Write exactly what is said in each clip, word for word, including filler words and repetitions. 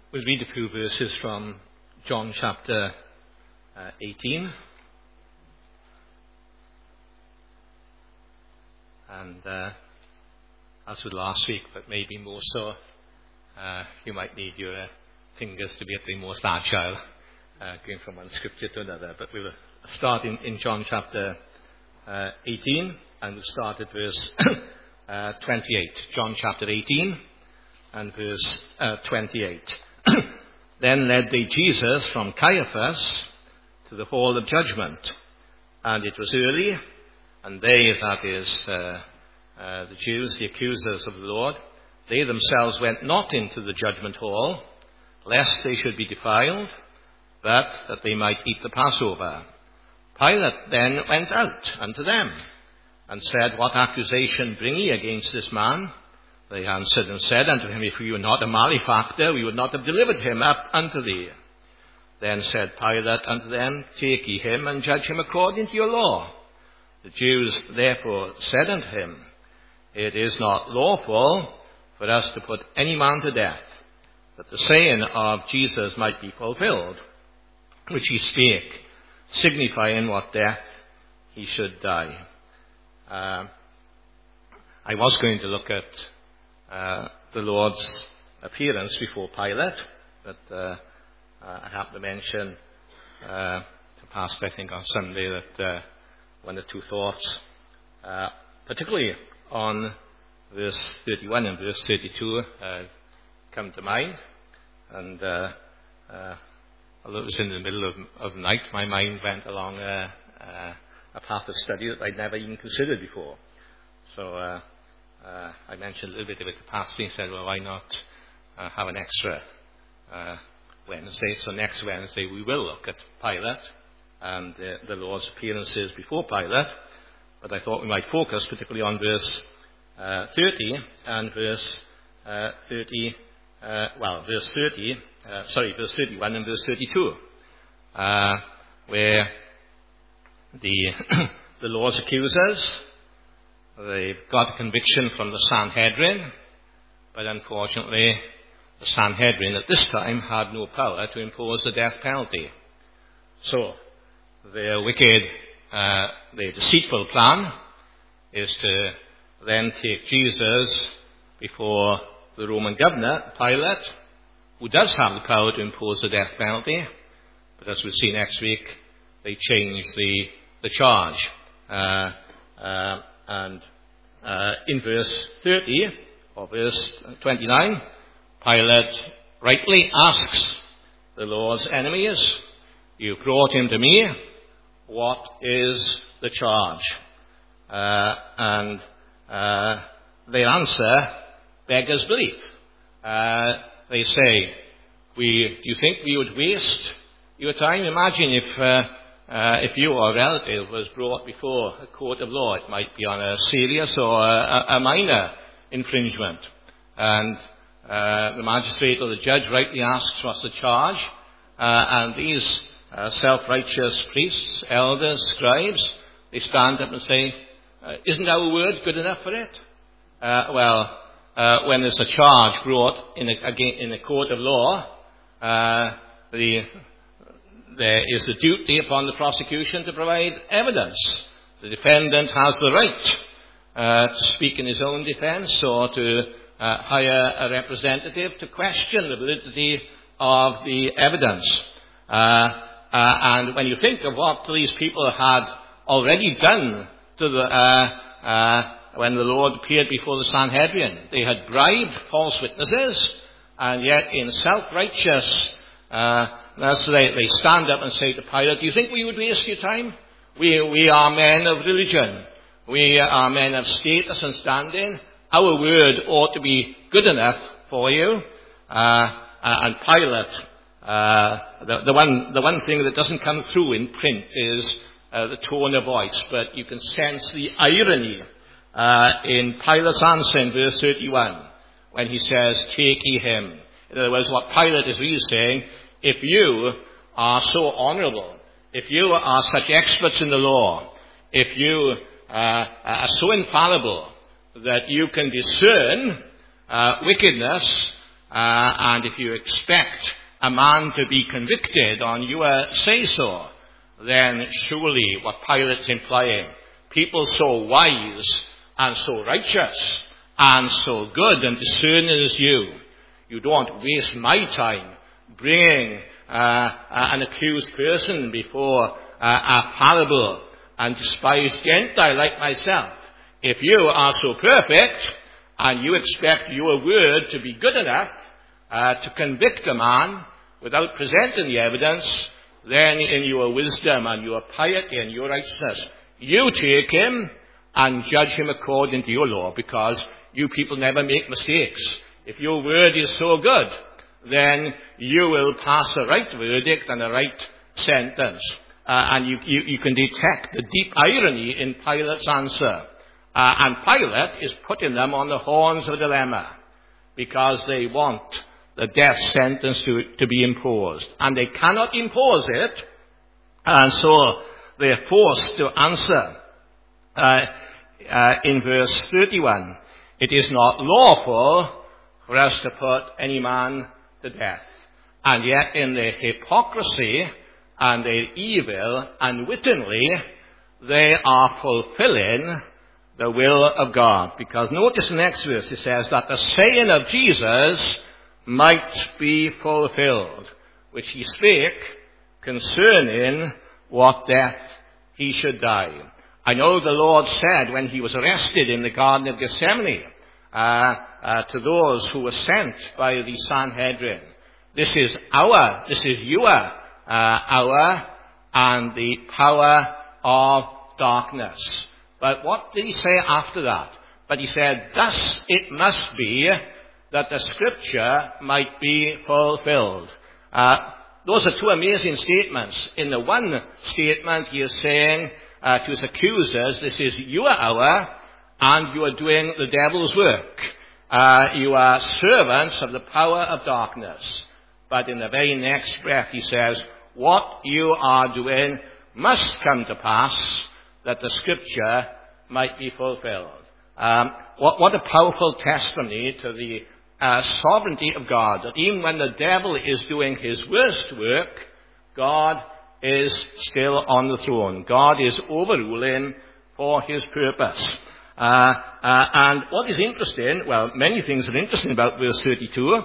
We'll read a few verses from John chapter uh, eighteen. And uh, as with last week, but maybe more so, uh, you might need your uh, fingers to be at the most agile, uh, going from one scripture to another. But we'll start in, in John chapter uh, eighteen, and we'll start at verse uh, twenty-eight. John chapter eighteen and verse uh, twenty-eight. Then led they Jesus from Caiaphas to the hall of judgment. And it was early, and they, that is, uh, uh, the Jews, the accusers of the Lord, they themselves went not into the judgment hall, lest they should be defiled, but that they might eat the Passover. Pilate then went out unto them, and said, What accusation bring ye against this man? They answered and said unto him, If we were not a malefactor, we would not have delivered him up unto thee. Then said Pilate unto them, Take ye him, and judge him according to your law. The Jews therefore said unto him, It is not lawful for us to put any man to death, that the saying of Jesus might be fulfilled, which he spake, signifying what death he should die. Uh, I was going to look at Uh, the Lord's appearance before Pilate, but uh, uh, I have to mention uh, to Pastor, I think on Sunday, that uh, one or two thoughts, uh, particularly on verse thirty-one and verse thirty-two, uh, come to mind. And uh, uh, although it was in the middle of, of the night, my mind went along a, a, a path of study that I'd never even considered before. So. Uh, Uh, I mentioned a little bit of it to Pastor and said, well, why not uh, have an extra uh, Wednesday? So next Wednesday we will look at Pilate and uh, the Lord's appearances before Pilate. But I thought we might focus particularly on verse uh, thirty and verse uh, thirty, uh, well, verse thirty, uh, sorry, verse thirty-one and verse thirty-two, uh, where the the Lord's accusers, they've got a conviction from the Sanhedrin, but unfortunately the Sanhedrin at this time had no power to impose the death penalty. So their wicked, uh, their deceitful plan is to then take Jesus before the Roman governor, Pilate, who does have the power to impose the death penalty, but as we'll see next week, they change the, the charge. Uh, uh, And uh, in verse thirty, or verse twenty-nine, Pilate rightly asks the Lord's enemies, You brought him to me, what is the charge? Uh, and uh, their answer beggars belief. Uh, they say, "We do you think we would waste your time? Imagine if... Uh, Uh, if you or a relative was brought before a court of law, it might be on a serious or a, a minor infringement. And uh, the magistrate or the judge rightly asks what's the charge. Uh, and these uh, self-righteous priests, elders, scribes, they stand up and say, uh, isn't our word good enough for it? Uh, well, uh, when there's a charge brought in a, again, in a court of law, uh, the... There is the duty upon the prosecution to provide evidence. The defendant has the right uh, to speak in his own defense or to uh, hire a representative to question the validity of the evidence. Uh, uh, and when you think of what these people had already done to the, uh, uh, when the Lord appeared before the Sanhedrin, they had bribed false witnesses, and yet in self-righteous uh, So they, they stand up and say to Pilate, Do you think we would waste your time? We, we are men of religion. We are men of status and standing. Our word ought to be good enough for you. Uh, and Pilate, uh, the, the, one, the one thing that doesn't come through in print is uh, the tone of voice, but you can sense the irony uh, in Pilate's answer in verse thirty-one when he says, Take ye him. In other words, what Pilate is really saying, if you are so honorable, if you are such experts in the law, if you uh, are so infallible that you can discern uh, wickedness uh, and if you expect a man to be convicted on your say-so, then surely what Pilate's implying, people so wise and so righteous and so good and discerning as you, you don't waste my time bringing uh, an accused person before uh, a fallible and despised Gentile like myself. If you are so perfect and you expect your word to be good enough uh, to convict a man without presenting the evidence, then in your wisdom and your piety and your righteousness, you take him and judge him according to your law, because you people never make mistakes. If your word is so good, then you will pass a right verdict and a right sentence. Uh, and you, you, you can detect the deep irony in Pilate's answer. Uh, and Pilate is putting them on the horns of a dilemma, because they want the death sentence to, to be imposed. And they cannot impose it, and so they're forced to answer. Uh, uh, in verse thirty-one, it is not lawful for us to put any man to death. And yet in their hypocrisy and their evil, unwittingly, they are fulfilling the will of God. Because notice the next verse, it says that the saying of Jesus might be fulfilled, which he spake concerning what death he should die. I know the Lord said when he was arrested in the Garden of Gethsemane uh, uh, to those who were sent by the Sanhedrin, this is our, this is your uh, hour and the power of darkness. But what did he say after that? But he said, thus it must be that the scripture might be fulfilled. Uh, those are two amazing statements. In the one statement, he is saying uh, to his accusers, this is your hour, and you are doing the devil's work. Uh, you are servants of the power of darkness. But in the very next breath, he says, what you are doing must come to pass, that the scripture might be fulfilled. Um, what, what a powerful testimony to the uh, sovereignty of God, that even when the devil is doing his worst work, God is still on the throne. God is overruling for his purpose. Uh, uh, and what is interesting, well, many things are interesting about verse thirty-two.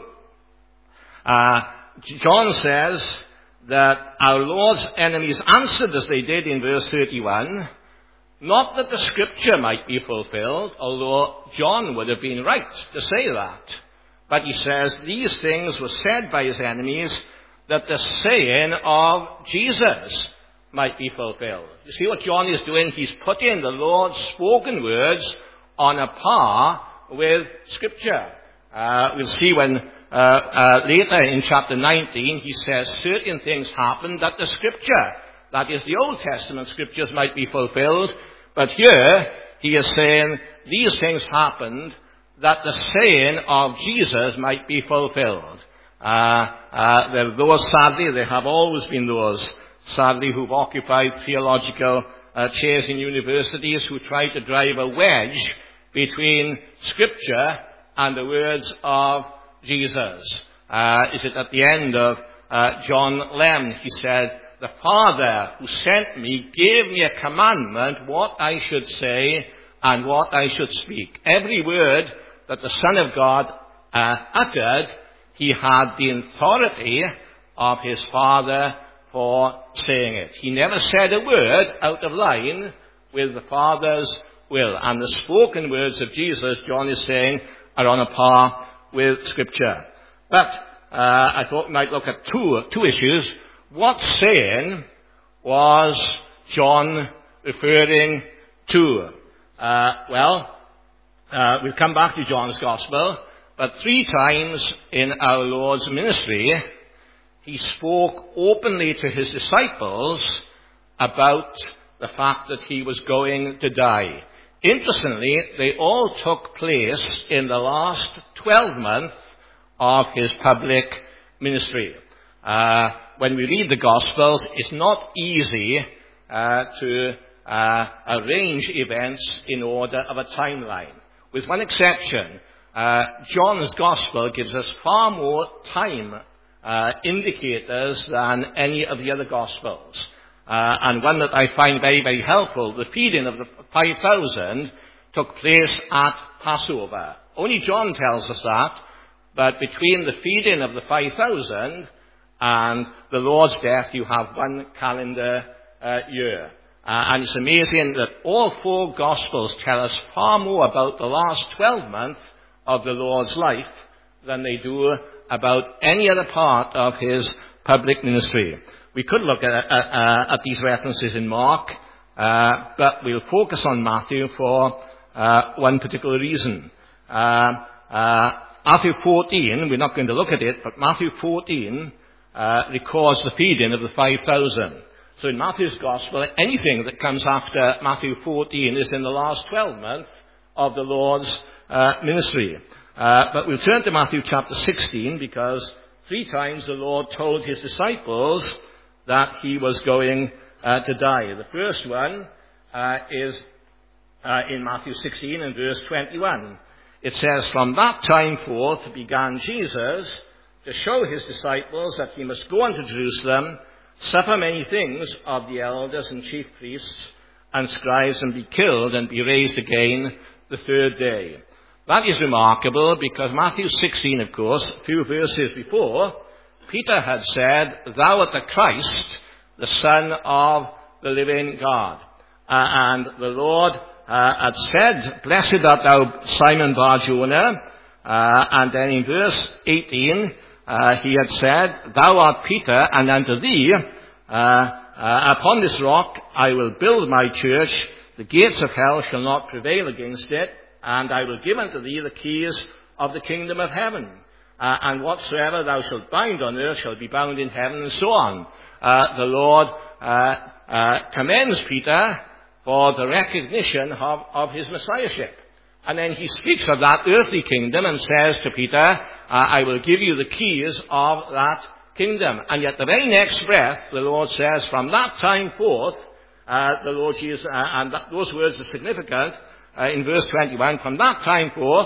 Uh, John says that our Lord's enemies answered as they did in verse thirty-one, not that the scripture might be fulfilled, although John would have been right to say that. But he says these things were said by his enemies that the saying of Jesus might be fulfilled. You see what John is doing? He's putting the Lord's spoken words on a par with scripture. Uh, we'll see when uh, uh, later in chapter nineteen he says certain things happened that the scripture, that is the Old Testament scriptures, might be fulfilled. But here he is saying these things happened that the saying of Jesus might be fulfilled. Uh, uh, there are those, sadly, there have always been those, sadly, who've occupied theological uh, chairs in universities who try to drive a wedge between scripture and the words of Jesus. Uh, is it at the end of uh, John Lem, he said, the Father who sent me gave me a commandment what I should say and what I should speak. Every word that the Son of God uh, uttered, he had the authority of his Father for saying it. He never said a word out of line with the Father's will. And the spoken words of Jesus, John is saying, are on a par with Scripture. But uh, I thought we might look at two, two issues. What saying was John referring to? Uh, well, uh, we'll come back to John's Gospel, but three times in our Lord's ministry, he spoke openly to his disciples about the fact that he was going to die. Interestingly, they all took place in the last twelve months of his public ministry. Uh, when we read the Gospels, it's not easy uh, to uh, arrange events in order of a timeline. With one exception, uh, John's Gospel gives us far more time uh, indicators than any of the other Gospels. Uh, and one that I find very, very helpful, the feeding of the five thousand took place at Passover. Only John tells us that, but between the feeding of the five thousand and the Lord's death, you have one calendar uh, year. Uh, and it's amazing that all four Gospels tell us far more about the last twelve months of the Lord's life than they do about any other part of his public ministry. We could look at, at, at these references in Mark, uh, but we'll focus on Matthew for uh, one particular reason. Uh, uh, Matthew fourteen, we're not going to look at it, but Matthew fourteen uh, records the feeding of the five thousand. So in Matthew's Gospel, anything that comes after Matthew fourteen is in the last twelve months of the Lord's uh, ministry. Uh, but we'll turn to Matthew chapter sixteen, because three times the Lord told his disciples that he was going uh, to die. The first one uh, is uh, in Matthew sixteen and verse twenty-one. It says, "From that time forth began Jesus to show his disciples that he must go unto Jerusalem, suffer many things of the elders and chief priests and scribes, and be killed, and be raised again the third day." That is remarkable, because Matthew sixteen, of course, a few verses before, Peter had said, "Thou art the Christ, the Son of the living God." Uh, and the Lord uh, had said, "Blessed art thou, Simon Bar-Jonah." Uh, and then in verse eighteen, uh, he had said, "Thou art Peter, and unto thee, uh, uh, upon this rock I will build my church. The gates of hell shall not prevail against it. And I will give unto thee the keys of the kingdom of heaven. Uh, and whatsoever thou shalt bind on earth shall be bound in heaven," and so on. Uh, the Lord uh, uh, commends Peter for the recognition of, of his messiahship. And then he speaks of that earthly kingdom and says to Peter, uh, "I will give you the keys of that kingdom." And yet the very next breath, the Lord says, "From that time forth," uh, the Lord Jesus, uh, and that, those words are significant, Uh, in verse twenty-one, "From that time forth,"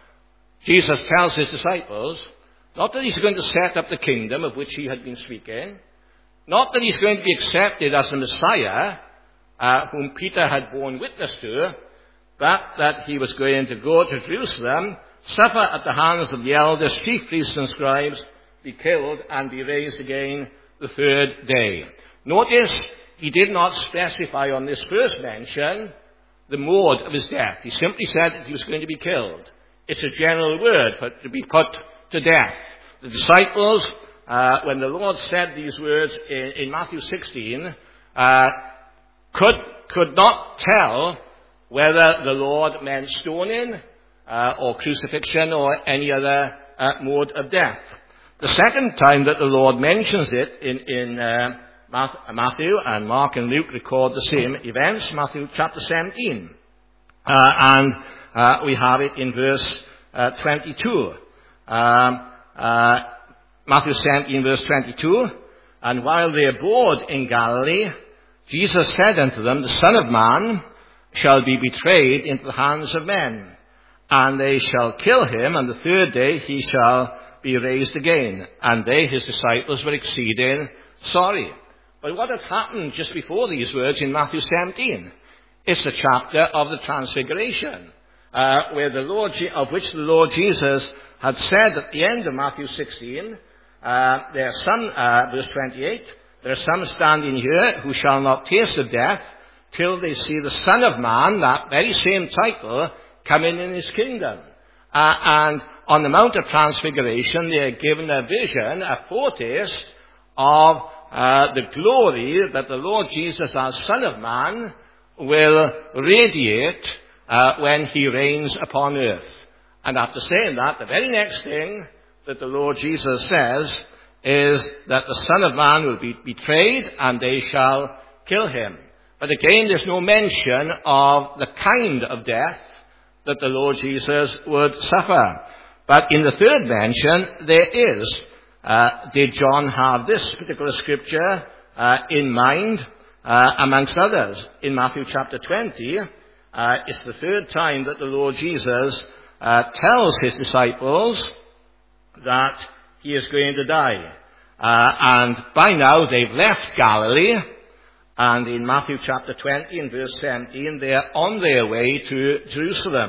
Jesus tells his disciples, not that he's going to set up the kingdom of which he had been speaking, not that he's going to be accepted as the Messiah, uh, whom Peter had borne witness to, but that he was going to go to Jerusalem, suffer at the hands of the elders, chief priests and scribes, be killed, and be raised again the third day. Notice he did not specify on this first mention the mode of his death. He simply said that he was going to be killed. It's a general word for to be put to death. The disciples, uh, when the Lord said these words in, in Matthew sixteen, uh, could could not tell whether the Lord meant stoning uh, or crucifixion or any other uh, mode of death. The second time that the Lord mentions it in in uh, Matthew and Mark and Luke record the same events, Matthew chapter seventeen. Uh, and uh, we have it in verse uh, twenty-two. Um, uh, Matthew seventeen, verse twenty-two. "And while they abode in Galilee, Jesus said unto them, The Son of Man shall be betrayed into the hands of men, and they shall kill him, and the third day he shall be raised again. And they, his disciples, were exceeding sorry." But what had happened just before these words in Matthew seventeen? It's the chapter of the Transfiguration, uh, where the Lord, of which the Lord Jesus had said at the end of Matthew sixteen, uh, there are some, uh, verse twenty-eight, "There are some standing here who shall not taste of death till they see the Son of Man," that very same title, "coming in his kingdom." Uh, and on the Mount of Transfiguration, they are given a vision, a foretaste of Uh, the glory that the Lord Jesus, as Son of Man, will radiate uh, when he reigns upon earth. And after saying that, the very next thing that the Lord Jesus says is that the Son of Man will be betrayed and they shall kill him. But again, there's no mention of the kind of death that the Lord Jesus would suffer. But in the third mention, there is. Uh, did John have this particular scripture uh, in mind, uh, amongst others? In Matthew chapter twenty, uh, it's the third time that the Lord Jesus uh, tells his disciples that he is going to die. Uh, and by now they've left Galilee, and in Matthew chapter twenty and verse seventeen, they're on their way to Jerusalem.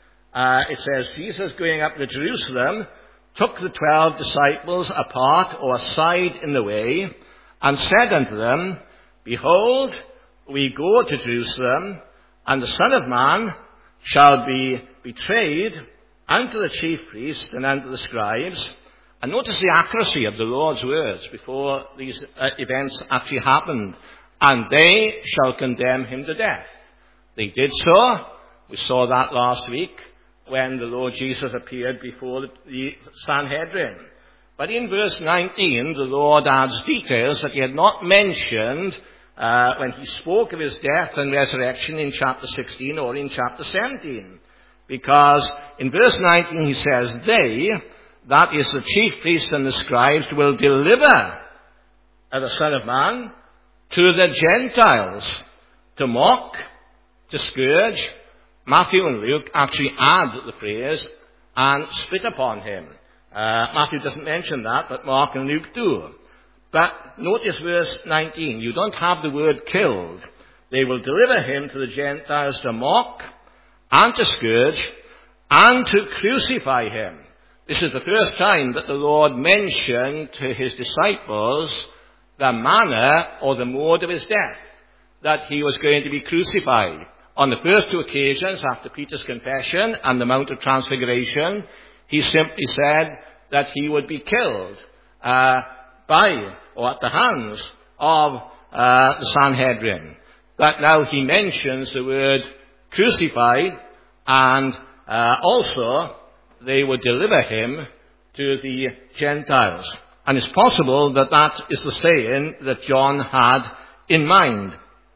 Uh, it says, Jesus going up to Jerusalem took the twelve disciples apart or aside in the way, and said unto them, Behold, we go to Jerusalem, and the Son of Man shall be betrayed unto the chief priests and unto the scribes. And notice the accuracy of the Lord's words before these uh, events actually happened. And they shall condemn him to death. They did so. We saw that last week when the Lord Jesus appeared before the Sanhedrin. But in verse nineteen, the Lord adds details that he had not mentioned uh, when he spoke of his death and resurrection in chapter sixteen or in chapter seventeen. Because in verse nineteen he says, They, that is the chief priests and the scribes, will deliver the Son of Man to the Gentiles to mock, to scourge. Matthew and Luke actually add the phrase, and spit upon him. Uh, Matthew doesn't mention that, but Mark and Luke do. But notice verse nineteen. You don't have the word killed. They will deliver him to the Gentiles to mock, and to scourge, and to crucify him. This is the first time that the Lord mentioned to his disciples the manner or the mode of his death, that he was going to be crucified. On the first two occasions, after Peter's confession and the Mount of Transfiguration, he simply said that he would be killed uh, by or at the hands of uh, the Sanhedrin. But now he mentions the word crucified, and uh, also they would deliver him to the Gentiles. And it's possible that that is the saying that John had in mind.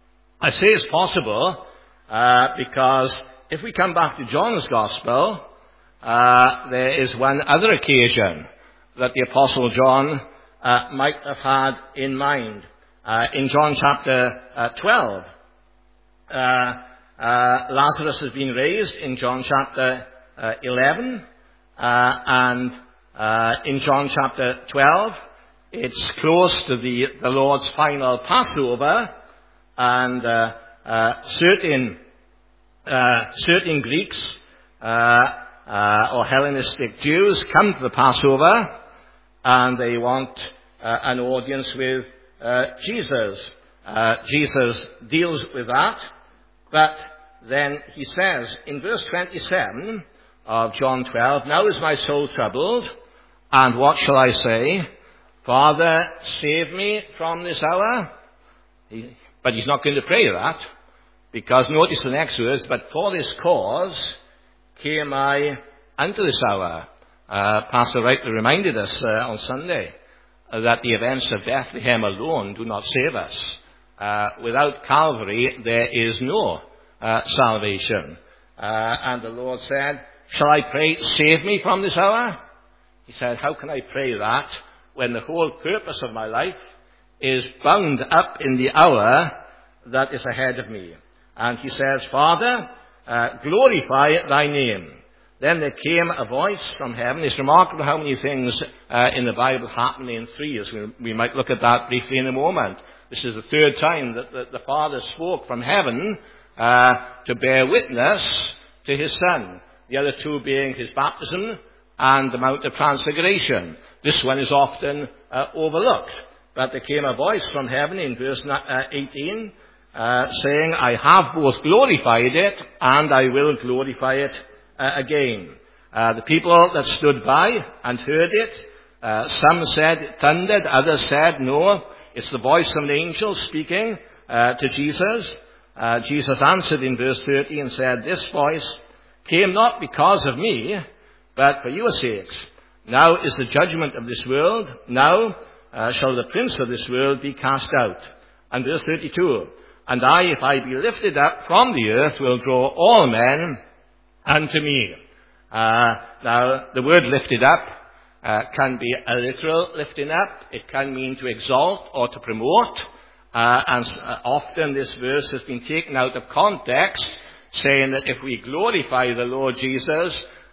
I say it's possible uh, because if we come back to John's Gospel, uh, there is one other occasion that the Apostle John uh, might have had in mind. Uh, in John chapter uh, twelve, uh, uh, Lazarus has been raised in John chapter uh, eleven, uh, and Uh, in John chapter twelve, it's close to the, the Lord's final Passover, and uh, uh, certain uh, certain Greeks uh, uh, or Hellenistic Jews come to the Passover, and they want uh, an audience with uh, Jesus. Uh, Jesus deals with that, but then he says in verse twenty-seven of John twelve, Now is my soul troubled, and what shall I say? Father, save me from this hour. He, but he's not going to pray that, because notice the next words, but for this cause came I unto this hour. Uh, Pastor rightly reminded us uh, on Sunday uh, that the events of Bethlehem alone do not save us. Uh, without Calvary, there is no uh, salvation. Uh, and the Lord said, Shall I pray, save me from this hour? He said, how can I pray that when the whole purpose of my life is bound up in the hour that is ahead of me? And he says, Father, uh, glorify thy name. Then there came a voice from heaven. It's remarkable how many things uh, in the Bible happen in threes. We, we might look at that briefly in a moment. This is the third time that the, the Father spoke from heaven uh, to bear witness to his Son. The other two being his baptism and the Mount of Transfiguration. This one is often uh, overlooked. But there came a voice from heaven in verse eighteen, uh, saying, I have both glorified it, and I will glorify it uh, again. Uh, the people that stood by and heard it, uh, some said it thundered, others said, no, it's the voice of an angel speaking uh, to Jesus. Uh, Jesus answered in verse thirty and said, this voice came not because of me, but for your sakes. Now is the judgment of this world. Now uh, shall the prince of this world be cast out. And verse thirty-two, and I, if I be lifted up from the earth, will draw all men unto me. Uh, now, the word lifted up uh, can be a literal lifting up. It can mean to exalt or to promote. Uh, and uh, often this verse has been taken out of context, saying that if we glorify the Lord Jesus,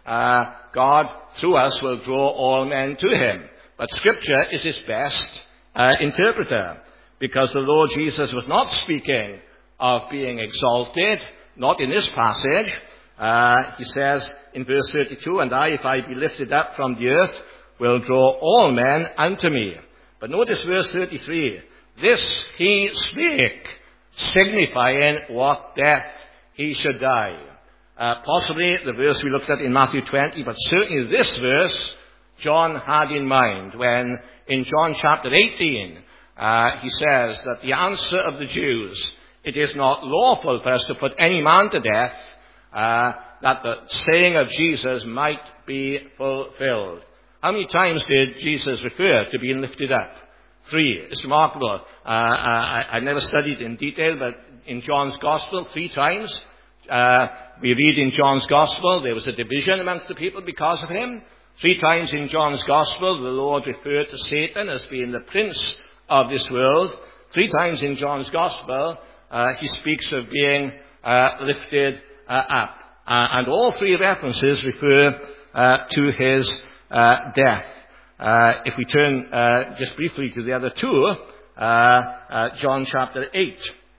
uh, God, through us, will draw all men to him. But Scripture is his best uh, interpreter, because the Lord Jesus was not speaking of being exalted, not in this passage. Uh, he says in verse thirty-two, and I, if I be lifted up from the earth, will draw all men unto me. But notice verse thirty-three. This he spake, signifying what death he should die. Uh, possibly the verse we looked at in Matthew twenty, but certainly this verse John had in mind when in John chapter eighteen uh, he says that the answer of the Jews, it is not lawful for us to put any man to death, uh, that the saying of Jesus might be fulfilled. How many times did Jesus refer to being lifted up? Three. It's remarkable. Uh, I, I never studied in detail, but in John's Gospel, three times, uh, we read in John's Gospel there was a division amongst the people because of him. Three times in John's Gospel, the Lord referred to Satan as being the prince of this world. Three times in John's Gospel, uh, he speaks of being uh, lifted uh, up. Uh, and all three references refer uh, to his uh, death. Uh, if we turn uh, just briefly to the other two, uh, uh, John chapter eight,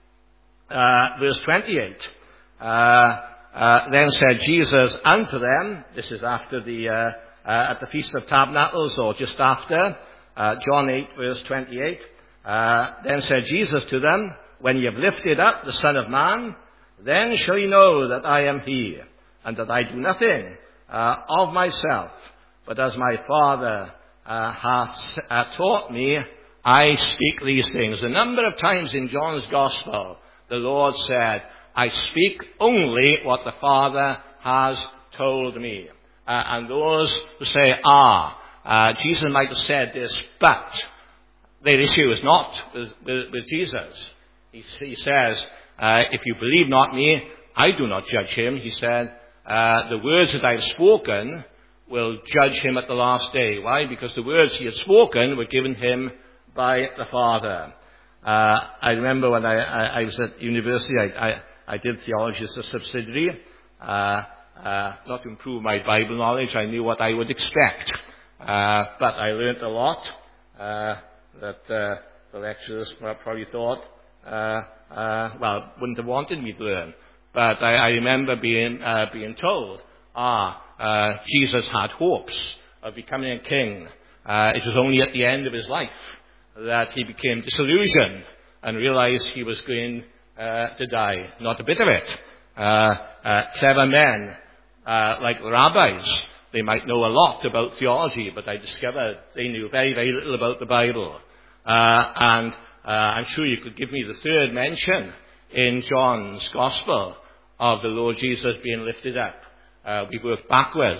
uh, verse twenty-eight. Uh, uh, then said Jesus unto them, this is after the, uh, uh, at the Feast of Tabernacles, or just after, uh, John eight, verse twenty-eight. Uh, then said Jesus to them, when ye have lifted up the Son of Man, then shall ye know that I am he, and that I do nothing uh, of myself, but as my Father uh, hath uh, taught me, I speak these things. A number of times in John's Gospel, the Lord said, I speak only what the Father has told me. Uh, and those who say, ah, uh, Jesus might have said this, but their issue is not with, with, with Jesus. He, he says, uh, if you believe not me, I do not judge him. He said, uh, the words that I have spoken will judge him at the last day. Why? Because the words he had spoken were given him by the Father. Uh, I remember when I, I, I was at university, I, I, I did theology as a subsidiary. Uh, uh, not to improve my Bible knowledge, I knew what I would expect. Uh, but I learnt a lot uh, that uh, the lecturers probably thought, uh, uh, well, wouldn't have wanted me to learn. But I, I remember being uh, being told, ah, uh, Jesus had hopes of becoming a king. Uh, it was only at the end of his life that he became disillusioned and realized he was going uh, to die. Not a bit of it. Uh, uh, clever men, uh, like the rabbis, they might know a lot about theology, but I discovered they knew very, very little about the Bible. Uh, and uh, I'm sure you could give me the third mention in John's Gospel of the Lord Jesus being lifted up. Uh, we work backwards.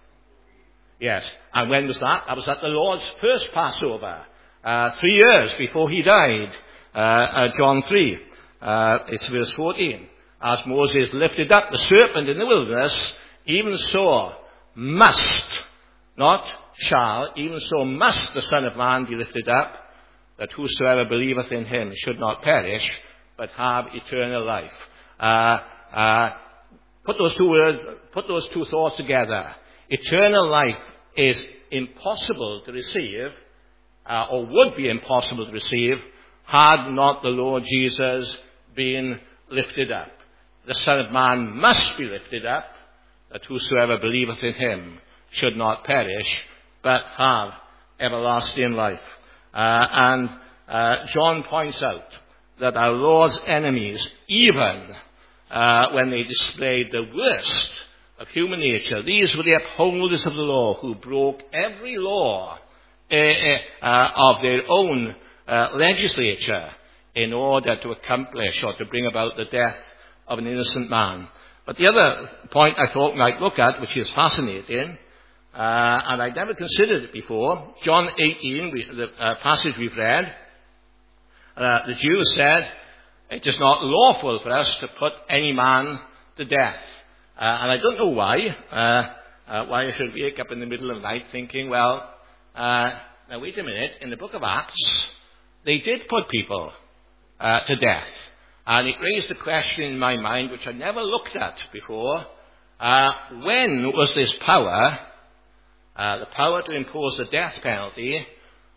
Yes. And when was that? That was at the Lord's first Passover. Uh, three years before he died. Uh, uh, John three. Uh, it's verse fourteen. As Moses lifted up the serpent in the wilderness, even so must, not shall, even so must the Son of Man be lifted up, that whosoever believeth in him should not perish, but have eternal life. Uh, uh, put those two words, put those two thoughts together. Eternal life is impossible to receive, uh, or would be impossible to receive, had not the Lord Jesus been lifted up. The Son of Man must be lifted up, that whosoever believeth in him should not perish, but have everlasting life. Uh, and uh, John points out that our Lord's enemies, even uh, when they displayed the worst of human nature, these were the upholders of the law who broke every law uh, uh, of their own uh, legislature in order to accomplish or to bring about the death of an innocent man. But the other point I thought we might look at, which is fascinating, uh, and I'd never considered it before, John eighteen, we, the uh, passage we've read, uh, the Jews said, it is not lawful for us to put any man to death. Uh, and I don't know why, uh, uh, why I should wake up in the middle of the night thinking, well, uh, now wait a minute, in the book of Acts, they did put people uh, to death. And it raised a question in my mind which I never looked at before. Uh, when was this power, uh, the power to impose the death penalty,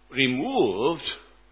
removed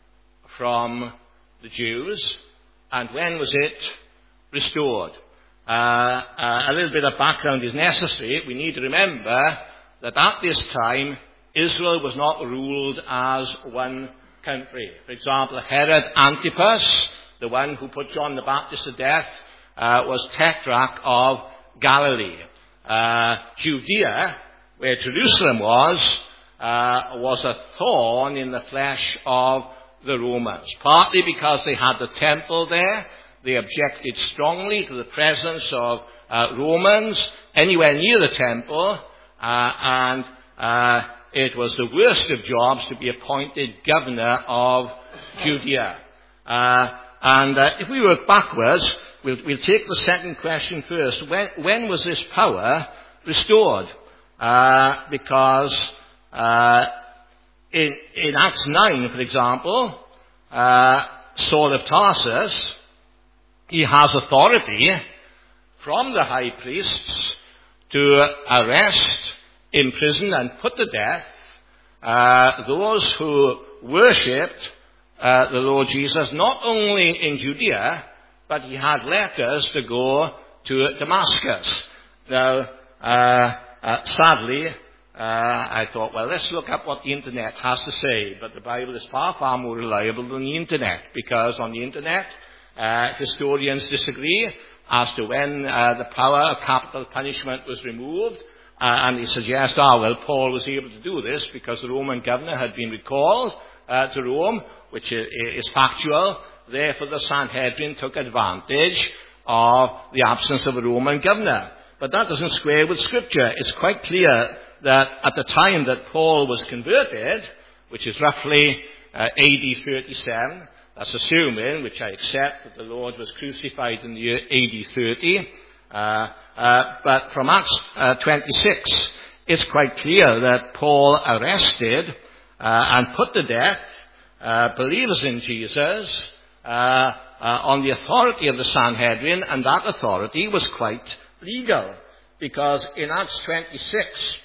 from the Jews, and when was it restored? Uh, uh, a little bit of background is necessary. We need to remember that at this time, Israel was not ruled as one country. For example, Herod Antipas, the one who put John the Baptist to death, uh, was tetrarch of Galilee. Uh, Judea, where Jerusalem was, uh, was a thorn in the flesh of the Romans. Partly because they had the temple there. They objected strongly to the presence of uh, Romans anywhere near the temple, uh, and uh, it was the worst of jobs to be appointed governor of Judea. Uh, and uh, if we work backwards, we'll, we'll take the second question first. When, when was this power restored? Uh, because uh, in, in Acts nine, for example, uh, Saul of Tarsus, he has authority from the high priests to arrest, imprison, and put to death uh, those who worshipped uh, the Lord Jesus, not only in Judea, but he had letters to go to Damascus. Now, uh, uh, sadly, uh, I thought, well, let's look up what the internet has to say. But the Bible is far, far more reliable than the internet, because on the internet, Uh, historians disagree as to when uh, the power of capital punishment was removed, uh, and they suggest, ah, well, Paul was able to do this because the Roman governor had been recalled uh, to Rome, which is, is factual. Therefore, the Sanhedrin took advantage of the absence of a Roman governor. But that doesn't square with Scripture. It's quite clear that at the time that Paul was converted, which is roughly uh, A D thirty-seven, that's assuming, which I accept, that the Lord was crucified in the year A D thirty. Uh, uh, but from Acts uh, twenty-six, it's quite clear that Paul arrested uh, and put to death uh, believers in Jesus uh, uh, on the authority of the Sanhedrin, and that authority was quite legal. Because in Acts twenty-six,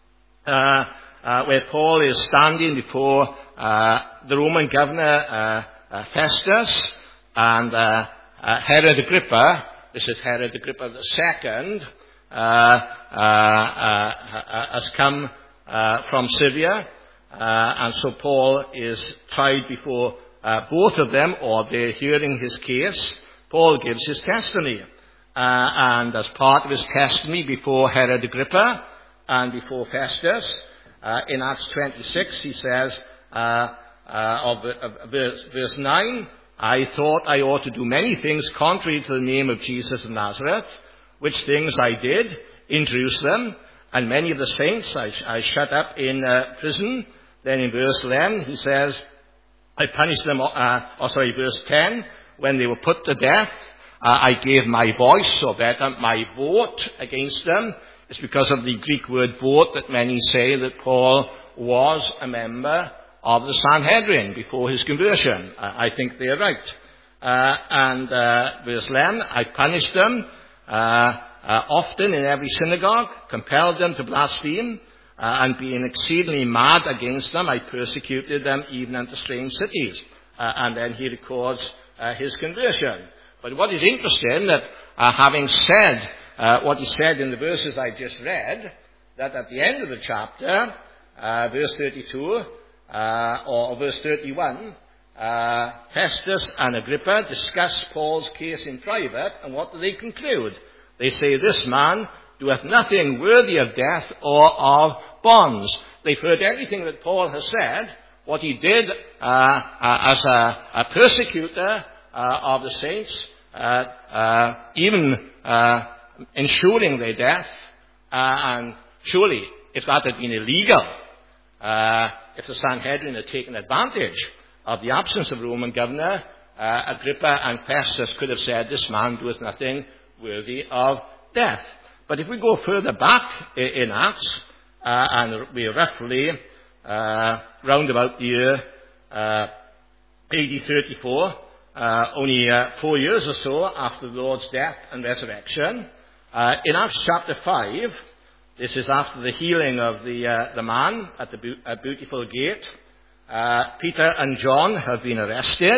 uh, uh, where Paul is standing before uh, the Roman governor, uh, Uh, Festus, and uh, uh, Herod Agrippa, this is Herod Agrippa the second, uh, uh, uh, has come uh, from Syria, uh, and so Paul is tried before uh, both of them, or they're hearing his case. Paul gives his testimony, uh, and as part of his testimony before Herod Agrippa and before Festus, uh, in Acts twenty-six, he says, uh, Uh, of, of verse, verse nine, I thought I ought to do many things contrary to the name of Jesus of Nazareth, which things I did in Jerusalem, and many of the saints I, I shut up in uh, prison. Then in verse eleven, he says, I punished them, uh, oh sorry, verse ten, when they were put to death, uh, I gave my voice, or better, my vote against them. It's because of the Greek word vote that many say that Paul was a member of the Sanhedrin before his conversion. I think they're right. Uh, and uh, verse eleven, I punished them uh, uh, often in every synagogue, compelled them to blaspheme, uh, and being exceedingly mad against them, I persecuted them even unto strange cities. Uh, and then he records uh, his conversion. But what is interesting, that uh, having said uh, what he said in the verses I just read, that at the end of the chapter, uh, verse thirty-two, Uh, or verse thirty-one, uh, Festus and Agrippa discuss Paul's case in private, and what do they conclude? They say, this man doeth nothing worthy of death or of bonds. They've heard everything that Paul has said, what he did uh, uh, as a, a persecutor uh, of the saints, uh, uh, even uh, ensuring their death, uh, and surely, if that had been illegal, uh, if the Sanhedrin had taken advantage of the absence of a Roman governor, uh, Agrippa and Festus could have said, this man doeth nothing worthy of death. But if we go further back in Acts, uh, and we roughly uh, round about the year uh, A D thirty-four, uh, only uh, four years or so after the Lord's death and resurrection, Uh, in Acts chapter five, this is after the healing of the, uh, the man at the be- at Beautiful Gate. Uh, Peter and John have been arrested,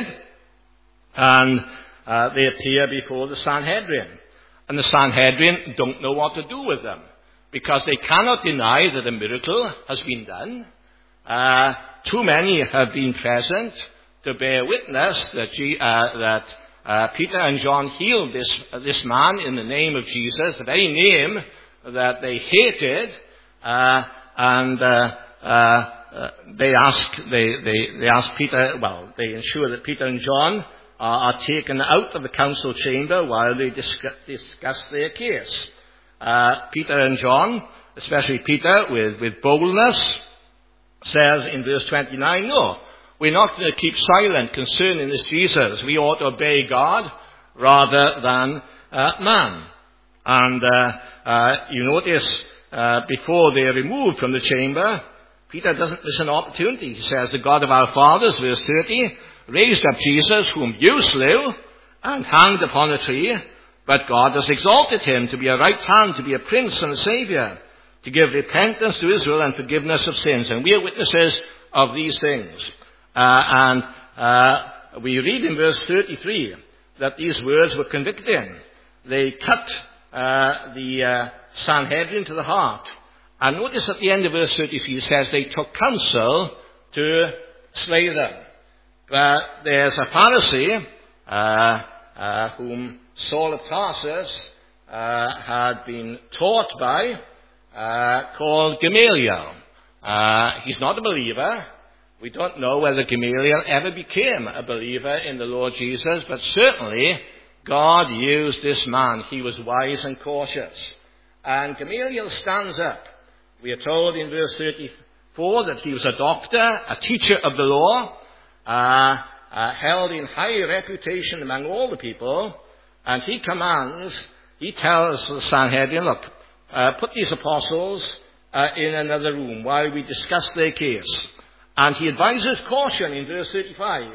and uh, they appear before the Sanhedrin. And the Sanhedrin don't know what to do with them, because they cannot deny that a miracle has been done. Uh, too many have been present to bear witness that, G- uh, that uh, Peter and John healed this, uh, this man in the name of Jesus, the very name that they hated, uh, and uh, uh, uh, they ask they, they, they ask Peter, well, they ensure that Peter and John are, are taken out of the council chamber while they discuss, discuss their case. Uh, Peter and John, especially Peter, with, with boldness, says in verse twenty-nine, no, we're not going to keep silent concerning this Jesus. We ought to obey God rather than uh, man. And uh, uh, you notice uh, before they are removed from the chamber, Peter doesn't miss an opportunity. He says, the God of our fathers, verse thirty, raised up Jesus, whom you slew, and hanged upon a tree. But God has exalted him to be a right hand, to be a prince and a saviour, to give repentance to Israel and forgiveness of sins. And we are witnesses of these things. Uh, and uh, we read in verse thirty-three that these words were convicting. They cut uh, the uh, Sanhedrin to the heart. And notice at the end of verse thirty-three it says they took counsel to slay them. But there's a Pharisee uh, uh, whom Saul of Tarsus uh, had been taught by, uh, called Gamaliel. Uh, he's not a believer. We don't know whether Gamaliel ever became a believer in the Lord Jesus, but certainly God used this man. He was wise and cautious. And Gamaliel stands up. We are told in verse thirty-four that he was a doctor, a teacher of the law, uh, uh, held in high reputation among all the people. And he commands, he tells the Sanhedrin, look, uh, put these apostles uh, in another room while we discuss their case. And he advises caution in verse thirty-five.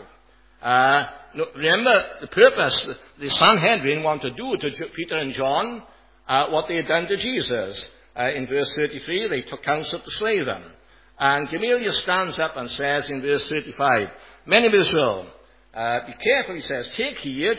Uh, remember the purpose, the Sanhedrin want to do to Peter and John uh, what they had done to Jesus. Uh, in verse thirty-three, they took counsel to slay them. And Gamaliel stands up and says in verse thirty-five, men of Israel, uh, be careful, he says, take heed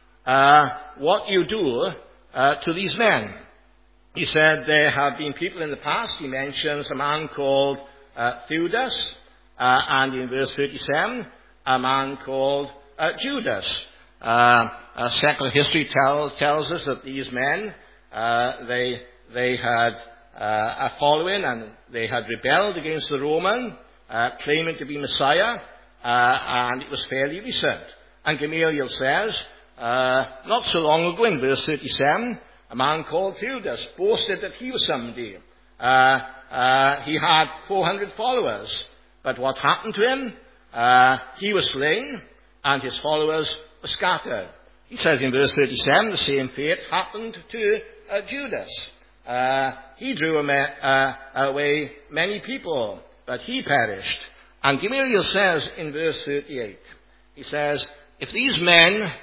Uh, what you do uh, to these men. He said there have been people in the past. He mentions a man called uh, Theudas, uh, and in verse thirty-seven, a man called uh, Judas. Uh, uh, secular history tell, tells us that these men, uh, they they had uh, a following, and they had rebelled against the Roman, uh, claiming to be Messiah, uh, and it was fairly recent. And Gamaliel says, Uh, not so long ago, in verse thirty-seven, a man called Theudas boasted that he was somebody. Uh, uh, he had four hundred followers. But what happened to him? Uh, he was slain, and his followers were scattered. He says in verse thirty-seven, the same fate happened to uh, Judas. Uh, he drew uh, away many people, but he perished. And Gamaliel says in verse thirty-eight, he says, if these men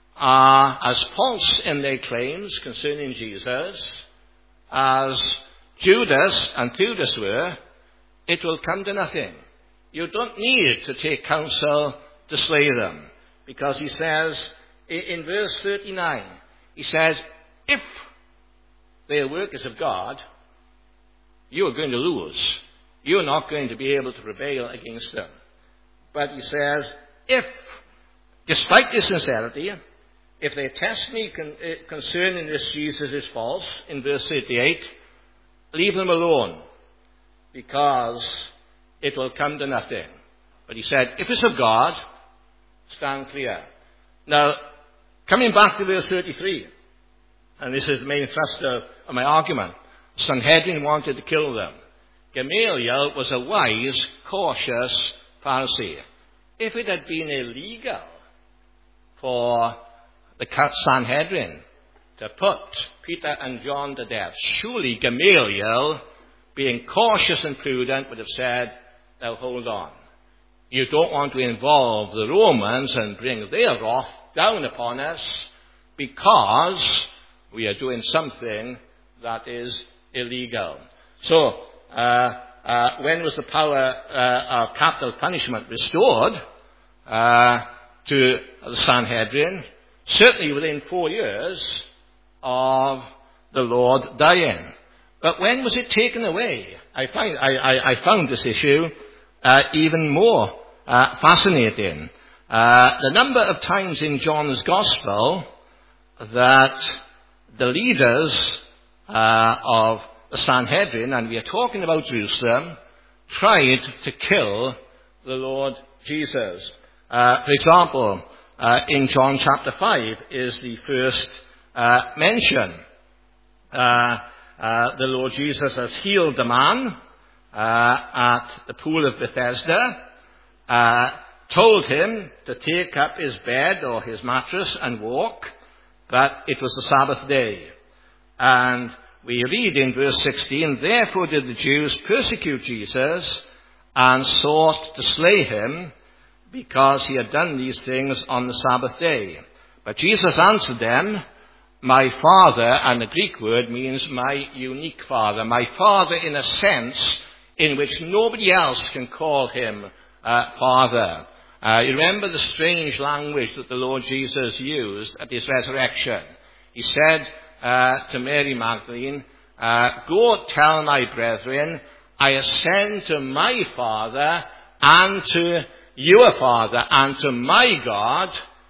are as false in their claims concerning Jesus as Judas and Theudas were, it will come to nothing. You don't need to take counsel to slay them. Because he says in verse thirty-nine, he says, if their work is of God, you are going to lose. You're not going to be able to prevail against them. But he says, if, despite their sincerity, if they test me con- concerning this Jesus is false, in verse thirty-eight, leave them alone, because it will come to nothing. But he said, if it's of God, stand clear. Now, coming back to verse thirty-three, and this is the main thrust of, of my argument, Sanhedrin wanted to kill them. Gamaliel was a wise, cautious Pharisee. If it had been illegal for the Sanhedrin to put Peter and John to death, surely Gamaliel, being cautious and prudent, would have said, now hold on. You don't want to involve the Romans and bring their wrath down upon us, because we are doing something that is illegal. So, uh, uh, when was the power uh, of capital punishment restored uh, to the Sanhedrin? Certainly within four years of the Lord dying. But when was it taken away? I, find, I, I, I found this issue uh, even more uh, fascinating. Uh, the number of times in John's Gospel that the leaders uh, of the Sanhedrin, and we are talking about Jerusalem, tried to kill the Lord Jesus. Uh, for example, uh, in John chapter five is the first uh, mention. Uh, uh, the Lord Jesus has healed the man uh, at the pool of Bethesda, uh, told him to take up his bed or his mattress and walk, but it was the Sabbath day. And we read in verse sixteen, therefore did the Jews persecute Jesus and sought to slay him because he had done these things on the Sabbath day. But Jesus answered them, my Father, and the Greek word means my unique Father, my Father in a sense in which nobody else can call him uh, Father. Uh, you remember the strange language that the Lord Jesus used at his resurrection. He said uh, to Mary Magdalene, uh, go tell my brethren, I ascend to my Father and to your Father and to my God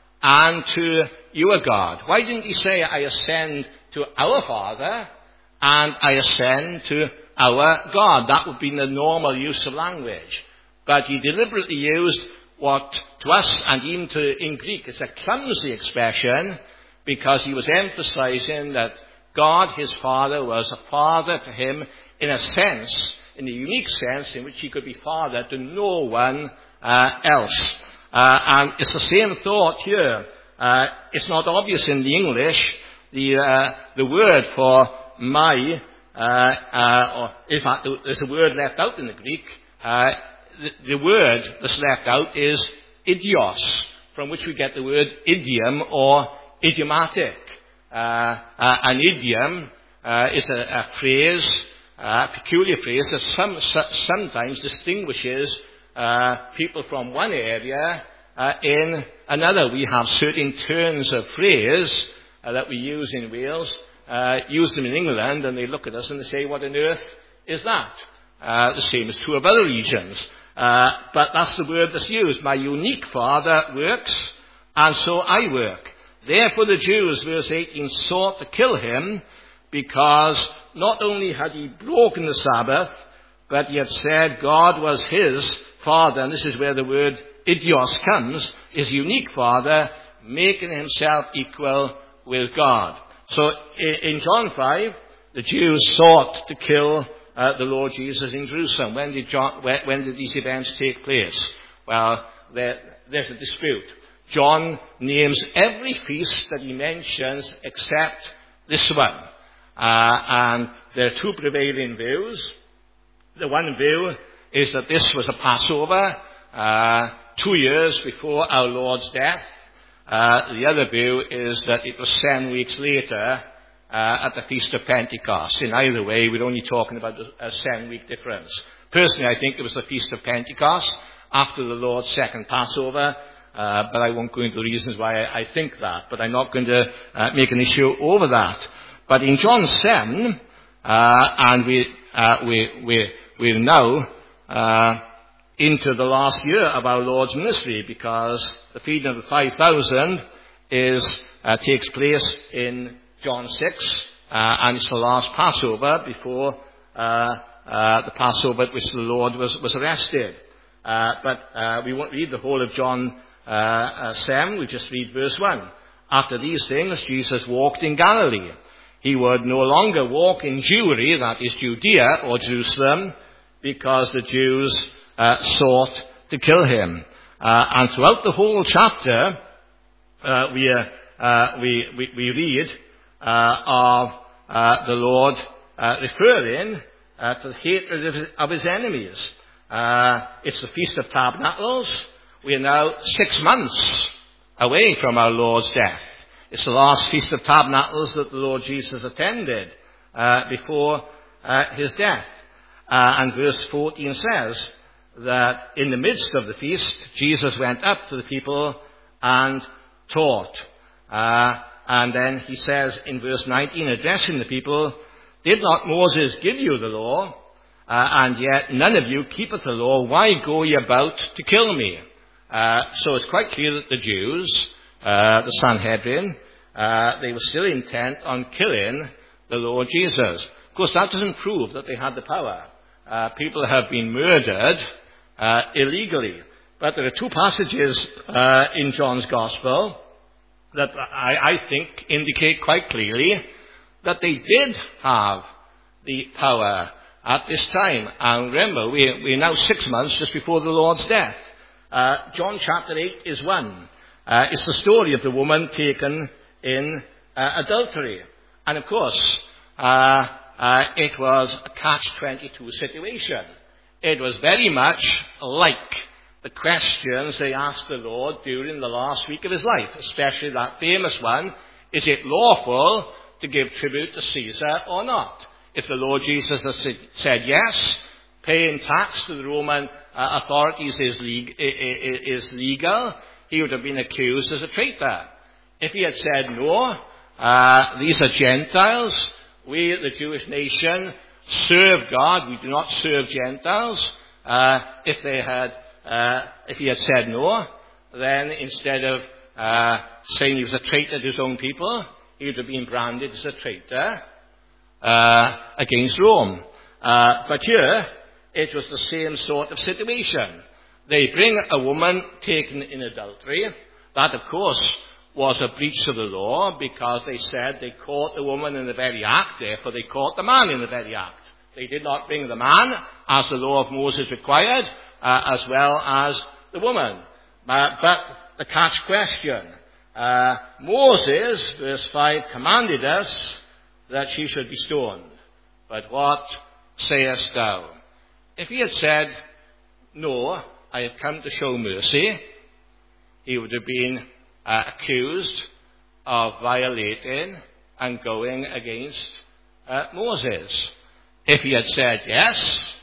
and to your God. Why didn't he say, I ascend to our Father and I ascend to our God? That would be the normal use of language. But he deliberately used what to us and even to in Greek is a clumsy expression, because he was emphasizing that God, his Father, was a father to him in a sense, in a unique sense, in which he could be father to no one uh, else. Uh, and it's the same thought here. Uh, it's not obvious in the English. The uh, the word for my, uh, uh, or in fact, there's a word left out in the Greek. Uh, the, the word that's left out is idios, from which we get the word idiom or idiomatic. Uh, uh, an idiom uh, is a, a phrase, a peculiar phrase that some, sometimes distinguishes uh, people from one area uh, in another. We have certain turns of phrase uh, that we use in Wales, uh, use them in England, and they look at us and they say, what on earth is that? Uh, the same is true of other regions. Uh, but that's the word that's used. My unique Father works, and so I work. Therefore the Jews, verse eighteen, sought to kill him, because not only had he broken the Sabbath, but he had said God was his Father, and this is where the word idios comes, his unique Father, making himself equal with God. So in John five, the Jews sought to kill uh, the Lord Jesus in Jerusalem. When did, John, when did these events take place? Well, there, there's a dispute. John names every feast that he mentions except this one. Uh, and there are two prevailing views. The one view is that this was a Passover, uh, two years before our Lord's death. Uh, the other view is that it was seven weeks later uh, at the Feast of Pentecost. In either way, we're only talking about a seven-week difference. Personally, I think it was the Feast of Pentecost after the Lord's second Passover. Uh, but I won't go into the reasons why I, I think that. But I'm not going to uh, make an issue over that. But in John seven, uh, and we, uh, we, we, we're now uh, into the last year of our Lord's ministry, because the feeding of the five thousand is uh, takes place in John six, uh, and it's the last Passover before uh, uh, the Passover at which the Lord was, was arrested. Uh, but uh, we won't read the whole of John Uh, uh, seven, we just read verse one. After these things, Jesus walked in Galilee. He would no longer walk in Jewry, that is Judea or Jerusalem, because the Jews uh, sought to kill him. Uh, and throughout the whole chapter, uh, we, uh, uh, we, we, we read uh, of uh, the Lord uh, referring uh, to the hatred of his, of his enemies. Uh, it's the Feast of Tabernacles. We are now six months away from our Lord's death. It's the last Feast of Tabernacles that the Lord Jesus attended uh, before uh, his death. Uh, and verse fourteen says that in the midst of the feast, Jesus went up to the people and taught. Uh, and then he says in verse nineteen, addressing the people, did not Moses give you the law? Uh, and yet none of you keepeth the law. Why go ye about to kill me? Uh, so it's quite clear that the Jews, uh, the Sanhedrin, uh, they were still intent on killing the Lord Jesus. Of course, that doesn't prove that they had the power. Uh, people have been murdered uh, illegally. But there are two passages uh, in John's Gospel that I, I think indicate quite clearly that they did have the power at this time. And remember, we, we're now six months just before the Lord's death. Uh, John chapter eight is one. Uh, it's the story of the woman taken in uh, adultery. And of course, uh, uh, it was a catch twenty-two situation. It was very much like the questions they asked the Lord during the last week of his life, especially that famous one, is it lawful to give tribute to Caesar or not? If the Lord Jesus had said yes, paying tax to the Roman uh, authorities is, leg- is legal, he would have been accused as a traitor. If he had said no, uh, these are Gentiles, we, the Jewish nation, serve God, we do not serve Gentiles. Uh, if they had, uh, if he had said no, then instead of uh, saying he was a traitor to his own people, he would have been branded as a traitor uh, against Rome. Uh, but here, it was the same sort of situation. They bring a woman taken in adultery. That, of course, was a breach of the law because they said they caught the woman in the very act, therefore they caught the man in the very act. They did not bring the man, as the law of Moses required, uh, as well as the woman. Uh, but the catch question, uh, Moses, verse five, commanded us that she should be stoned. But what sayest thou? If he had said, no, I have come to show mercy, he would have been uh, accused of violating and going against uh, Moses. If he had said yes,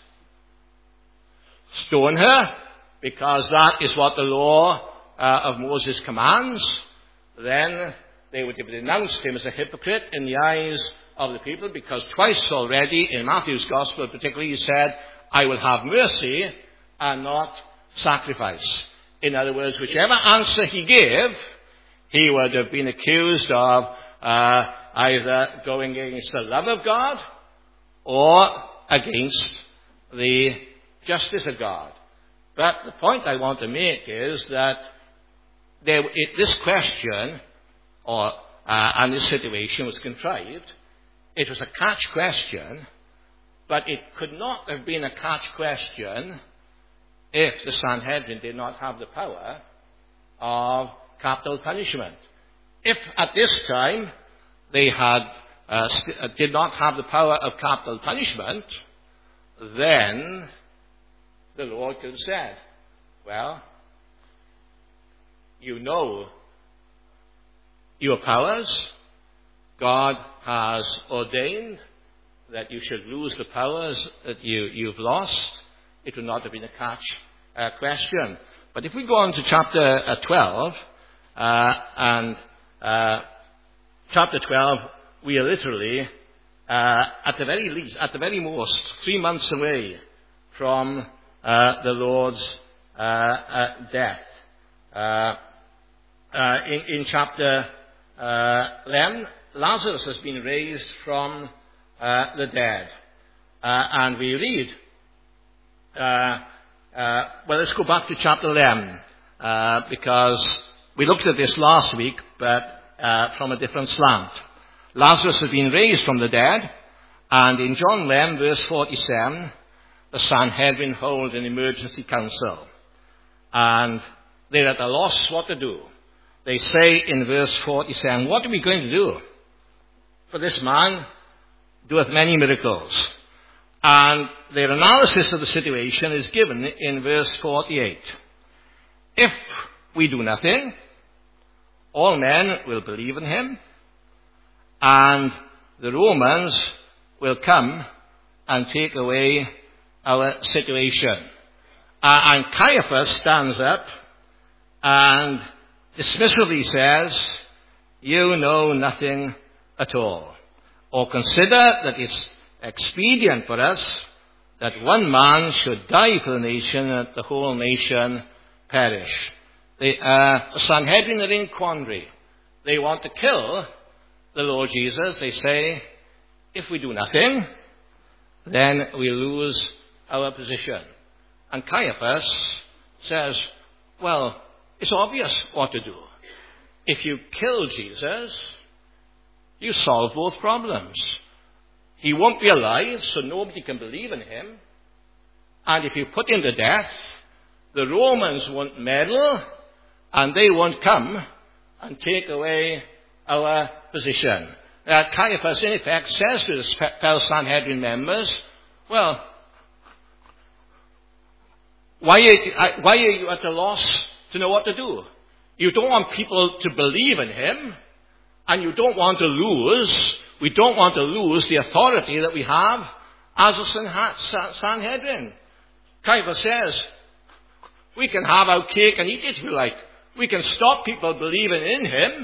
stone her, because that is what the law uh, of Moses commands, then they would have denounced him as a hypocrite in the eyes of the people, because twice already in Matthew's Gospel particularly he said, I will have mercy and not sacrifice. In other words, whichever answer he gave, he would have been accused of uh, either going against the love of God or against the justice of God. But the point I want to make is that there, it, this question or uh, and this situation was contrived. It was a catch question, but it could not have been a catch question if the Sanhedrin did not have the power of capital punishment. If at this time they had uh, st- did not have the power of capital punishment, then the Lord could have said, well, you know your powers. God has ordained that you should lose the powers that you, you've lost. It would not have been a catch uh, question. But if we go on to chapter uh, twelve, uh, and uh, chapter twelve, we are literally, uh, at the very least, at the very most, three months away from uh, the Lord's uh, uh, death. Uh, uh, in, in chapter uh, eleven, Lazarus has been raised from uh, the dead. Uh, and we read, uh, uh, well, let's go back to chapter eleven, uh, because we looked at this last week, but uh, from a different slant. Lazarus has been raised from the dead, and in John eleven, verse forty-seven, the Sanhedrin hold an emergency council. And they're at a loss what to do. They say in verse forty-seven, what are we going to do? For this man doeth many miracles. And their analysis of the situation is given in verse forty-eight. If we do nothing, all men will believe in him, and the Romans will come and take away our situation. Uh, and Caiaphas stands up and dismissively says, you know nothing at all, or consider that it's expedient for us that one man should die for the nation and that the whole nation perish. The uh, Sanhedrin are in quandary. They want to kill the Lord Jesus. They say, if we do nothing, then we lose our position. And Caiaphas says, well, it's obvious what to do. If you kill Jesus, you solve both problems. He won't be alive, so nobody can believe in him. And if you put him to death, the Romans won't meddle, and they won't come and take away our position. Uh, Caiaphas, in effect, says to the fellow Sanhedrin members, well, why are, you, why are you at a loss to know what to do? You don't want people to believe in him, and you don't want to lose, we don't want to lose the authority that we have as a Sanhedrin. Caiaphas says, we can have our cake and eat it if we like. We can stop people believing in him,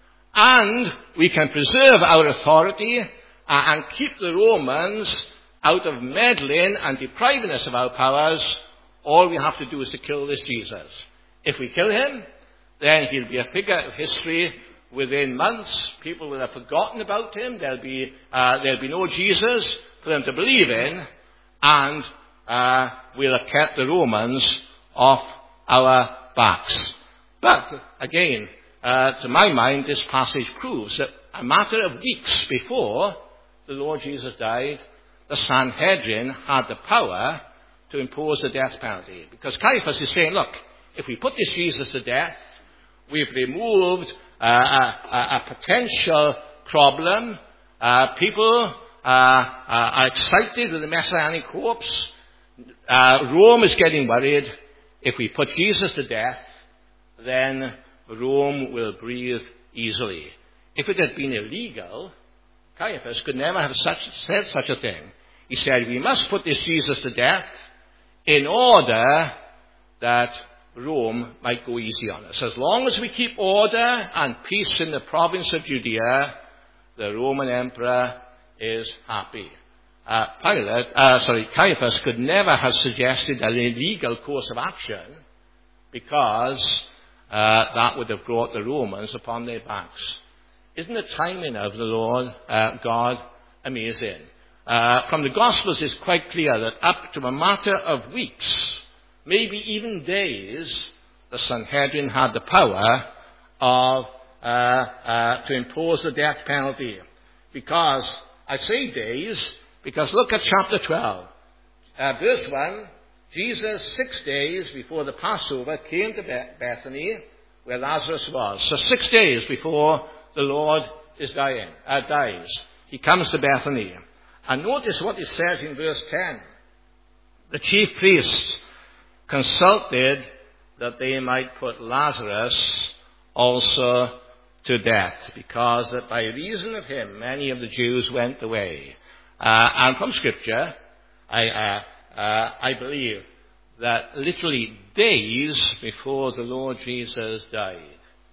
and we can preserve our authority uh, and keep the Romans out of meddling and depriving us of our powers. All we have to do is to kill this Jesus. If we kill him, then he'll be a figure of history within months. People will have forgotten about him. There'll be, uh, there'll be no Jesus for them to believe in, and uh, we'll have kept the Romans off our backs. But, again, uh, to my mind, this passage proves that a matter of weeks before the Lord Jesus died, the Sanhedrin had the power to impose the death penalty. Because Caiaphas is saying, look, if we put this Jesus to death, we've removed uh, a, a, a potential problem. Uh, people uh, are excited with the messianic hopes. Uh, Rome is getting worried. If we put Jesus to death, then Rome will breathe easily. If it had been illegal, Caiaphas could never have such, said such a thing. He said, we must put this Jesus to death in order that Rome might go easy on us. As long as we keep order and peace in the province of Judea, the Roman emperor is happy. Uh, Pilate, uh, sorry, Caiaphas could never have suggested an illegal course of action, because uh, that would have brought the Romans upon their backs. Isn't the timing of the Lord uh, God amazing? Uh, from the Gospels, it's quite clear that up to a matter of weeks, maybe even days, the Sanhedrin had the power of uh, uh, to impose the death penalty. Because I say days, because look at chapter twelve, uh, verse one. Jesus, six days before the Passover, came to Beth- Bethany, where Lazarus was. So six days before the Lord is dying, uh, dies, he comes to Bethany. And notice what it says in verse ten. The chief priests consulted that they might put Lazarus also to death, because that by reason of him many of the Jews went away. Uh, and from Scripture, I, uh, uh, I believe that literally days before the Lord Jesus died,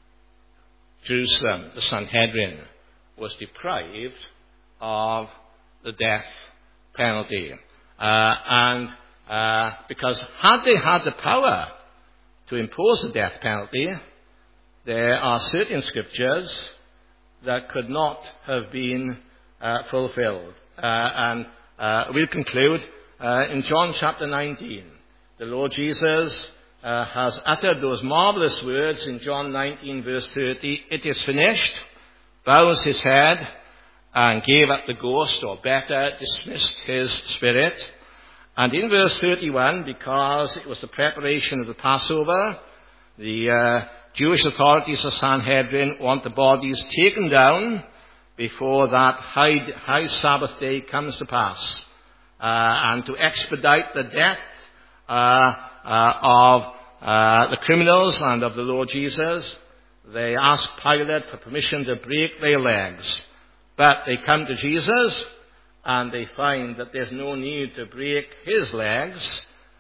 Jerusalem, the Sanhedrin, was deprived of the death penalty. Uh, and uh, because had they had the power to impose the death penalty, there are certain scriptures that could not have been uh, fulfilled. Uh, and uh, we'll conclude uh, in John chapter nineteen. The Lord Jesus uh, has uttered those marvelous words in John nineteen verse thirty. It is finished. Bows his head and gave up the ghost, or better, dismissed his spirit. And in verse thirty-one, because it was the preparation of the Passover, the uh, Jewish authorities of Sanhedrin want the bodies taken down before that high, high Sabbath day comes to pass. Uh, and to expedite the death uh, uh, of uh, the criminals and of the Lord Jesus, They ask Pilate for permission to break their legs. But they come to Jesus and they find that there's no need to break his legs.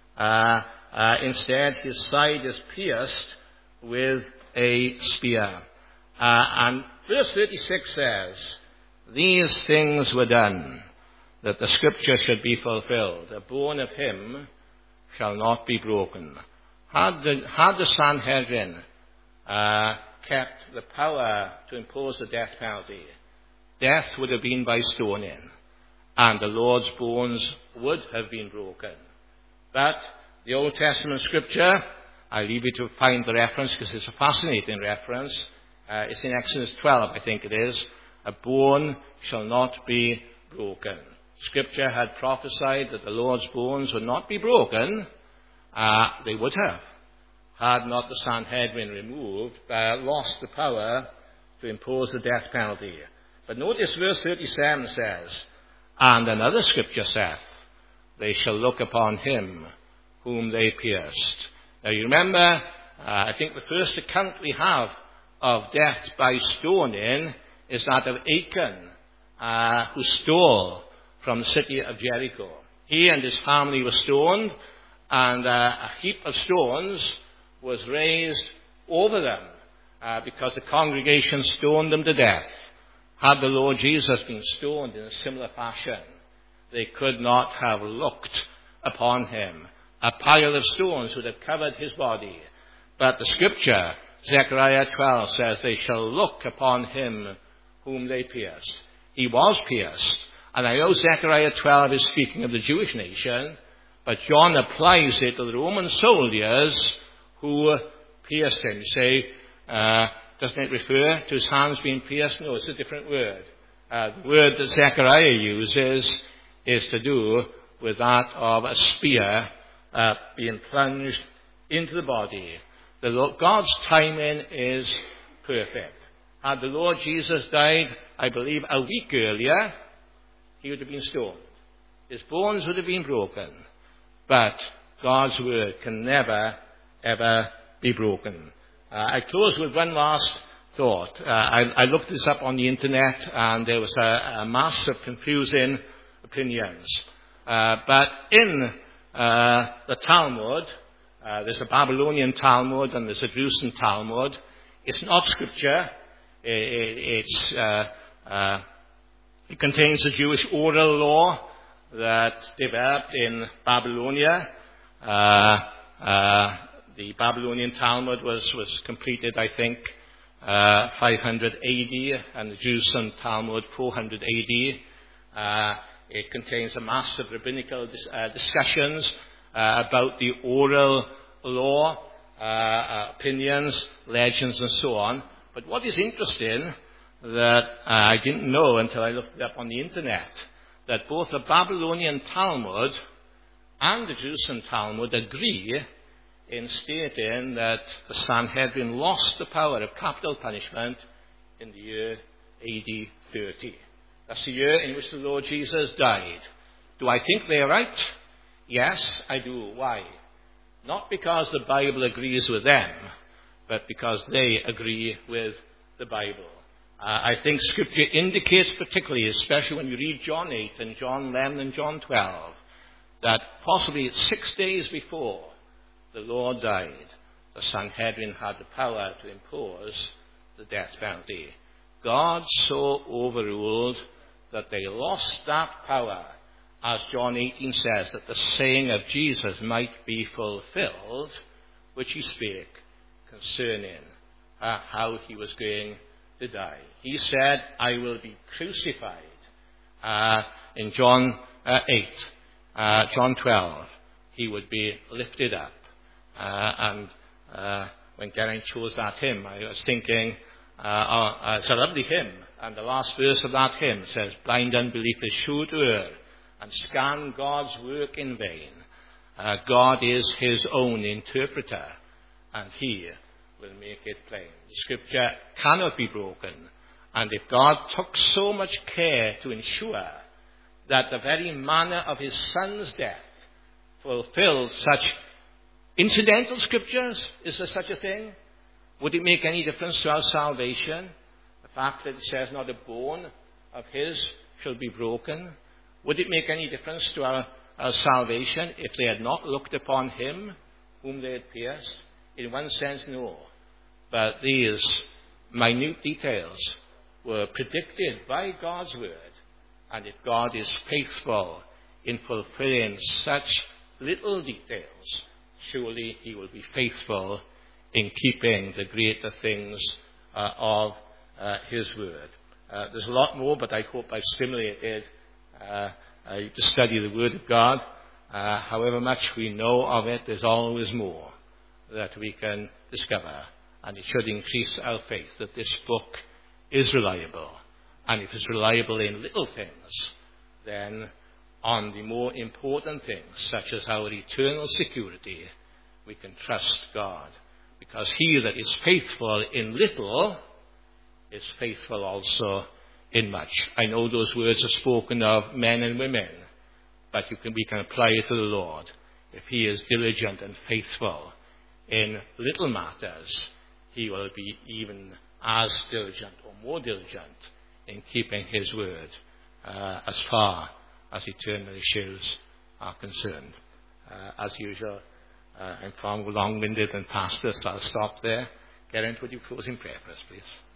Uh, uh, instead, his side is pierced with a spear. Uh, and verse thirty-six says, these things were done, that the scripture should be fulfilled. A bone of him shall not be broken. Had the, had the Sanhedrin uh, kept the power to impose the death penalty, death would have been by stoning, and the Lord's bones would have been broken. But the Old Testament scripture, I leave you to find the reference because it's a fascinating reference. Uh, it's in Exodus twelve, I think it is. A bone shall not be broken. Scripture had prophesied that the Lord's bones would not be broken. Uh, they would have, had not the Sanhedrin removed, uh, lost the power to impose the death penalty. But notice verse thirty-seven says, and another scripture saith, they shall look upon him whom they pierced. Now you remember, uh, I think the first account we have of death by stoning is that of Achan, uh, who stole from the city of Jericho. He and his family were stoned, and uh, a heap of stones was raised over them uh, because the congregation stoned them to death. Had the Lord Jesus been stoned in a similar fashion, they could not have looked upon him. A pile of stones would have covered his body. But the scripture, Zechariah twelve, says, they shall look upon him whom they pierced. He was pierced. And I know Zechariah twelve is speaking of the Jewish nation, but John applies it to the Roman soldiers who pierced him. You say, uh, doesn't it refer to his hands being pierced? No, it's a different word. Uh, the word that Zechariah uses is to do with that of a spear uh, being plunged into the body. The Lord, God's timing is perfect. Had the Lord Jesus died, I believe, a week earlier, he would have been stoned. His bones would have been broken. But God's word can never, ever be broken. Uh, I close with one last thought. Uh, I, I looked this up on the internet, and there was a, a mass of confusing opinions. Uh, but in uh, the Talmud, uh, there's a Babylonian Talmud and there's a Jerusalem Talmud. It's not scripture. It, it, it's, uh, uh, it contains the Jewish oral law that developed in Babylonia. Uh, uh, the Babylonian Talmud was, was completed, I think, uh, five hundred A D, and the Jerusalem Talmud four hundred A D. Uh, it contains a mass of rabbinical dis- uh, discussions uh, about the oral law, uh, uh, opinions, legends, and so on. But what is interesting that uh, I didn't know until I looked it up on the internet, that both the Babylonian Talmud and the Jerusalem Talmud agree in stating that the Sanhedrin lost the power of capital punishment in the year A D thirty. That's the year in which the Lord Jesus died. Do I think they're right? Yes, I do. Why? Not because the Bible agrees with them, but because they agree with the Bible. Uh, I think Scripture indicates particularly, especially when you read John eight and John eleven and John twelve, that possibly six days before the Lord died, the Sanhedrin had the power to impose the death penalty. God so overruled that they lost that power, as John eighteen says, that the saying of Jesus might be fulfilled, which he spake concerning uh, how he was going to die. He said, I will be crucified. Uh, in John uh, eight, uh, John twelve, he would be lifted up. Uh, and uh, when Geraint chose that hymn, I was thinking, uh, uh, it's a lovely hymn. And the last verse of that hymn says, blind unbelief is sure to err and scan God's work in vain. Uh, God is his own interpreter, and he will make it plain. The scripture cannot be broken. And if God took so much care to ensure that the very manner of his son's death fulfilled such incidental scriptures, is there such a thing? Would it make any difference to our salvation? The fact that it says not a bone of his shall be broken. Would it make any difference to our, our salvation if they had not looked upon him whom they had pierced? In one sense, no. But these minute details were predicted by God's word. And if God is faithful in fulfilling such little details, surely he will be faithful in keeping the greater things uh, of uh, his word. Uh, there's a lot more, but I hope I've stimulated uh, uh, to study the word of God. Uh, however much we know of it, there's always more that we can discover. And it should increase our faith that this book is reliable. And if it's reliable in little things, then on the more important things, such as our eternal security, we can trust God. Because he that is faithful in little is faithful also in much. I know those words are spoken of men and women, but you can, we can apply it to the Lord. If he is diligent and faithful in little matters, he will be even as diligent or more diligent in keeping his word uh, as far as eternal issues are concerned. Uh, as usual, uh, I'm far more long-winded than pastor, so I'll stop there. Get into your closing prayer for us, please.